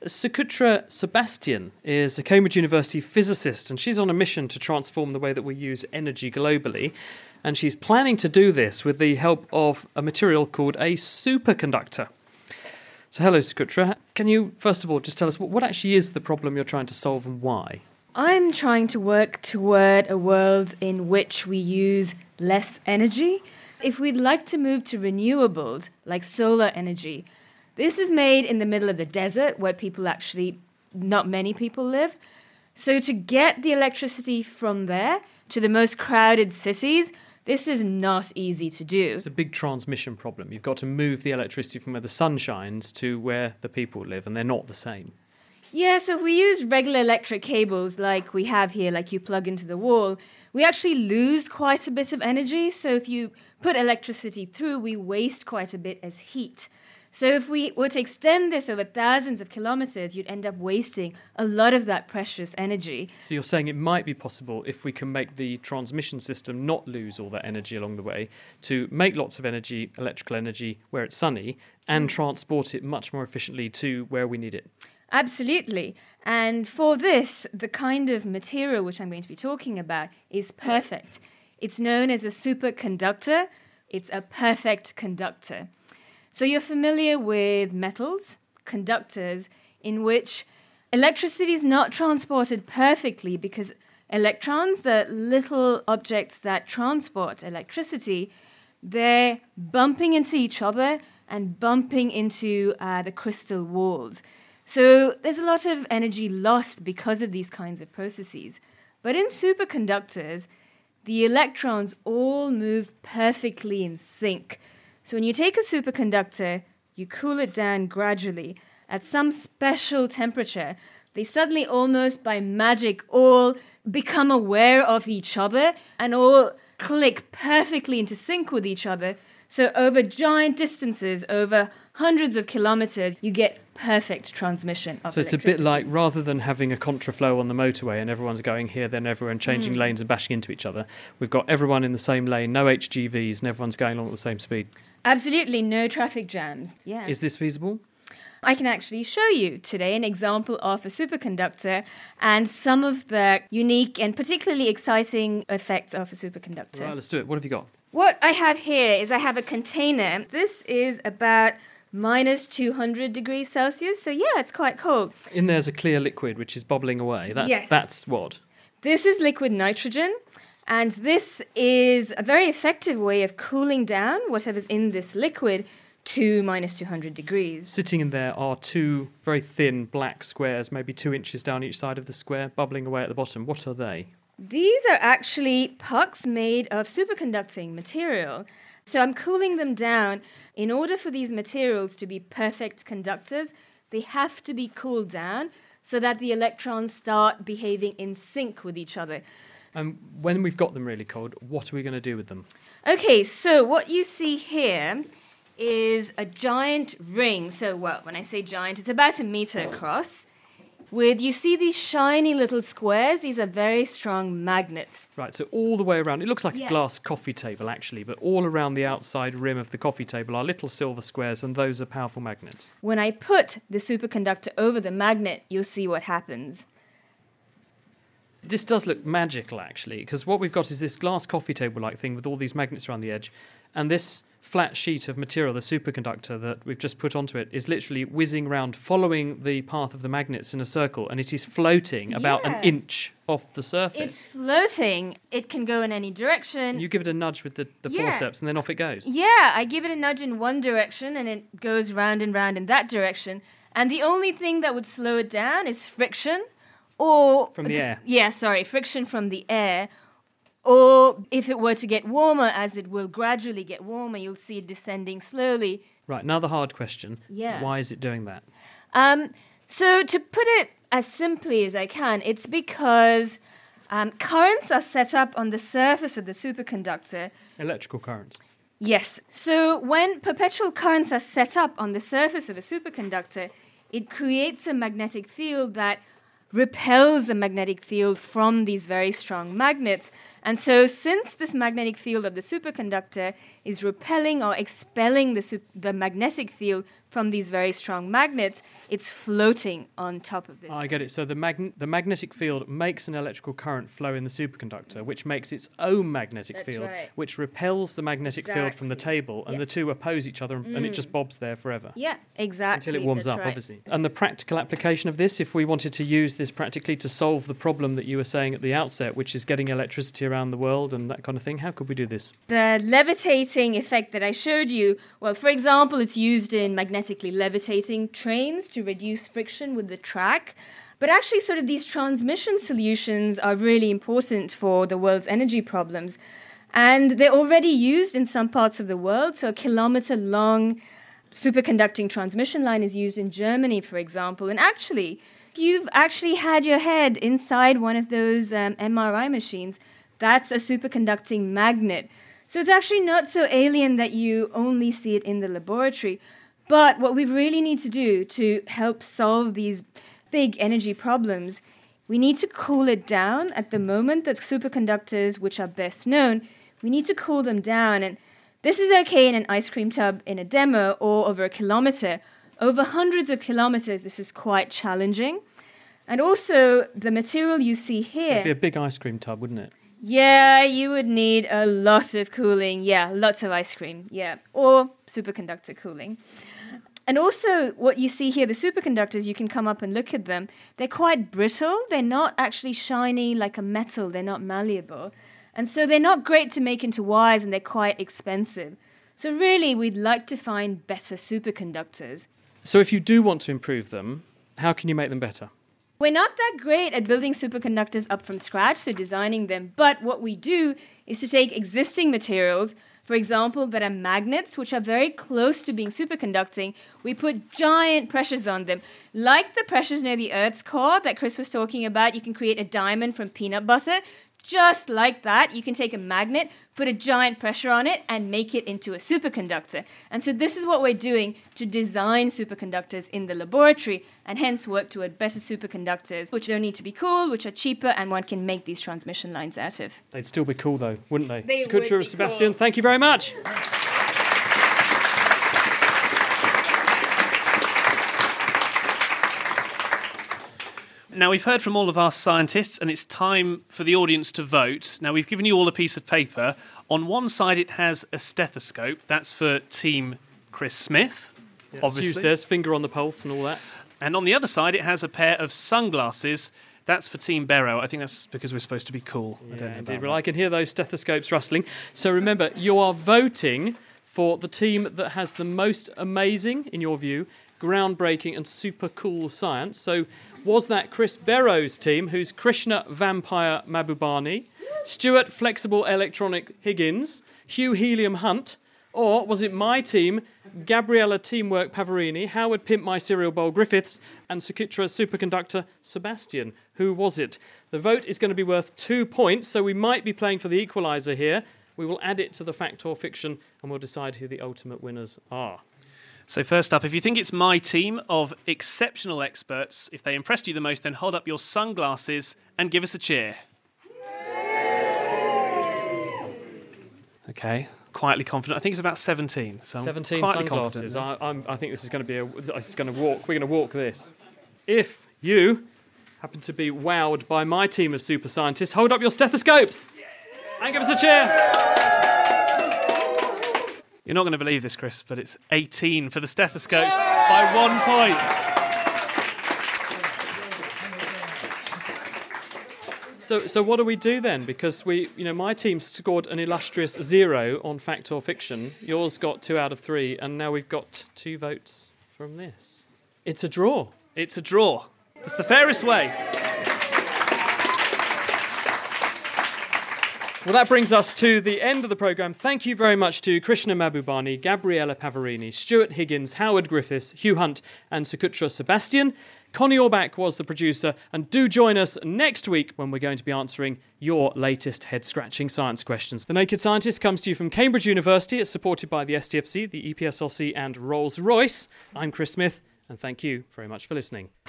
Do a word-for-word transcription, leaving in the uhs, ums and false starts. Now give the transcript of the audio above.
Sukutra Sebastian is a Cambridge University physicist, and she's on a mission to transform the way that we use energy globally. And she's planning to do this with the help of a material called a superconductor. So hello, Sukutra. Can you, first of all, just tell us what, what actually is the problem you're trying to solve and why? I'm trying to work toward a world in which we use less energy. If we'd like to move to renewables, like solar energy, this is made in the middle of the desert where people actually, not many people live. So to get the electricity from there to the most crowded cities, this is not easy to do. It's a big transmission problem. You've got to move the electricity from where the sun shines to where the people live, and they're not the same. Yeah, so if we use regular electric cables like we have here, like you plug into the wall, we actually lose quite a bit of energy. So if you put electricity through, we waste quite a bit as heat. So if we were to extend this over thousands of kilometers, you'd end up wasting a lot of that precious energy. So you're saying it might be possible, if we can make the transmission system not lose all that energy along the way, to make lots of energy, electrical energy, where it's sunny, and transport it much more efficiently to where we need it. Absolutely. And for this, the kind of material which I'm going to be talking about is perfect. It's known as a superconductor. It's a perfect conductor. So you're familiar with metals, conductors, in which electricity is not transported perfectly because electrons, the little objects that transport electricity, they're bumping into each other and bumping into uh, the crystal walls. So there's a lot of energy lost because of these kinds of processes. But in superconductors, the electrons all move perfectly in sync. So when you take a superconductor, you cool it down gradually. At some special temperature, they suddenly, almost by magic, all become aware of each other and all click perfectly into sync with each other. So over giant distances, over hundreds of kilometers, you get perfect transmission of So it's a bit like, rather than having a contraflow on the motorway and everyone's going here, then everyone changing mm. lanes and bashing into each other, we've got everyone in the same lane, no H G Vs, and everyone's going along at the same speed. Absolutely, no traffic jams. Yeah. Is this feasible? I can actually show you today an example of a superconductor and some of the unique and particularly exciting effects of a superconductor. Right, let's do it. What have you got? What I have here is I have a container. This is about minus two hundred degrees Celsius, so yeah, it's quite cold. In there's a clear liquid which is bubbling away. That's, yes. That's what? This is liquid nitrogen. And this is a very effective way of cooling down whatever's in this liquid to minus two hundred degrees. Sitting in there are two very thin black squares, maybe two inches down each side of the square, bubbling away at the bottom. What are they? These are actually pucks made of superconducting material. So I'm cooling them down. In order for these materials to be perfect conductors, they have to be cooled down so that the electrons start behaving in sync with each other. And um, when we've got them really cold, what are we going to do with them? Okay, so what you see here is a giant ring. So, well, when I say giant, it's about a meter across. With, you see these shiny little squares? These are very strong magnets. Right, so all the way around, it looks like yeah. a glass coffee table actually, but all around the outside rim of the coffee table are little silver squares, and those are powerful magnets. When I put the superconductor over the magnet, you'll see what happens. This does look magical, actually, because what we've got is this glass coffee table-like thing with all these magnets around the edge, and this flat sheet of material, the superconductor that we've just put onto it, is literally whizzing around, following the path of the magnets in a circle, and it is floating about yeah. an inch off the surface. It's floating. It can go in any direction. You give it a nudge with the, the yeah. forceps, and then off it goes. Yeah, I give it a nudge in one direction, and it goes round and round in that direction. And the only thing that would slow it down is friction. Or from the air. Yeah, sorry, friction from the air. Or if it were to get warmer, as it will gradually get warmer, you'll see it descending slowly. Right, now the hard question. Yeah. Why is it doing that? Um, so to put it as simply as I can, it's because um, currents are set up on the surface of the superconductor. Electrical currents. Yes. So when perpetual currents are set up on the surface of a superconductor, it creates a magnetic field that repels the magnetic field from these very strong magnets. And so since this magnetic field of the superconductor is repelling or expelling the, sup- the magnetic field from these very strong magnets, it's floating on top of this. I get it. So the, mag- the magnetic field makes an electrical current flow in the superconductor, which makes its own magnetic That's field, right. which repels the magnetic field from the Exactly. table, and the Yes. two oppose each other, and, and it Mm. just bobs there forever. Yeah, exactly. Until it warms That's up, right. obviously. And the practical application of this, if we wanted to use this practically to solve the problem that you were saying at the outset, which is getting electricity around the world and that kind of thing, how could we do this? The levitating effect that I showed you, well, for example, it's used in magnetically levitating trains to reduce friction with the track. But actually, sort of these transmission solutions are really important for the world's energy problems. And they're already used in some parts of the world. So a kilometer long superconducting transmission line is used in Germany, for example. And actually, if you've actually had your head inside one of those um, M R I machines, that's a superconducting magnet. So it's actually not so alien that you only see it in the laboratory. But what we really need to do to help solve these big energy problems, we need to cool it down. At the moment, the superconductors, which are best known, we need to cool them down. And this is okay in an ice cream tub in a demo or over a kilometer. Over hundreds of kilometers, this is quite challenging. And also, the material you see here... It'd be a big ice cream tub, wouldn't it? Yeah, you would need a lot of cooling. Yeah, lots of ice cream. Yeah, or superconductor cooling. And also, what you see here, the superconductors, you can come up and look at them. They're quite brittle. They're not actually shiny like a metal. They're not malleable. And so they're not great to make into wires, and they're quite expensive. So really, we'd like to find better superconductors. So if you do want to improve them, how can you make them better? We're not that great at building superconductors up from scratch, so designing them, but what we do is to take existing materials, for example, that are magnets, which are very close to being superconducting. We put giant pressures on them. Like the pressures near the Earth's core that Chris was talking about, you can create a diamond from peanut butter. Just like that, you can take a magnet, put a giant pressure on it, and make it into a superconductor. And so this is what we're doing to design superconductors in the laboratory, and hence work toward better superconductors, which don't need to be cool, which are cheaper, and one can make these transmission lines out of. They'd still be cool, though, wouldn't they? They Sakutra, would be Sebastian, cool. thank you very much. Now, we've heard from all of our scientists, and it's time for the audience to vote. Now, we've given you all a piece of paper. On one side, it has a stethoscope. That's for Team Chris Smith, Yeah, obviously. Sue says, finger on the pulse and all that. And on the other side, it has a pair of sunglasses. That's for Team Barrow. I think that's because we're supposed to be cool. I don't Yeah, know indeed. about Well, that. I can hear those stethoscopes rustling. So remember, you are voting for the team that has the most amazing, in your view, groundbreaking and super cool science. So was that Chris Barrow's team, who's Krishna Vampire Mahbubani, Stuart Flexible Electronic Higgins, Hugh Helium Hunt, or was it my team, Gabriella Teamwork Pavarini, Howard Pimp My Cereal Bowl Griffiths, and Sakitra Superconductor Sebastian? Who was it? The vote is going to be worth two points, so we might be playing for the equaliser here. We will add it to the fact or fiction, and we'll decide who the ultimate winners are. So first up, if you think it's my team of exceptional experts, if they impressed you the most, then hold up your sunglasses and give us a cheer. Okay, quietly confident. I think it's about seventeen. So I'm seventeen quietly sunglasses. confident. I, I'm, I think this is going to be a. It's going to walk. We're going to walk this. If you happen to be wowed by my team of super scientists, hold up your stethoscopes and give us a cheer. You're not going to believe this, Chris, but it's eighteen for the stethoscopes by one point. So, so what do we do then? Because we, you know, my team scored an illustrious zero on fact or fiction. Yours got two out of three, and now we've got two votes from this. It's a draw. It's a draw. It's the fairest way. Well, that brings us to the end of the programme. Thank you very much to Krishna Mahbubani, Gabriella Pavarini, Stuart Higgins, Howard Griffiths, Hugh Hunt and Sakutra Sebastian. Connie Orbach was the producer, and do join us next week when we're going to be answering your latest head-scratching science questions. The Naked Scientist comes to you from Cambridge University. It's supported by the S T F C, the E P S L C and Rolls-Royce. I'm Chris Smith, and thank you very much for listening.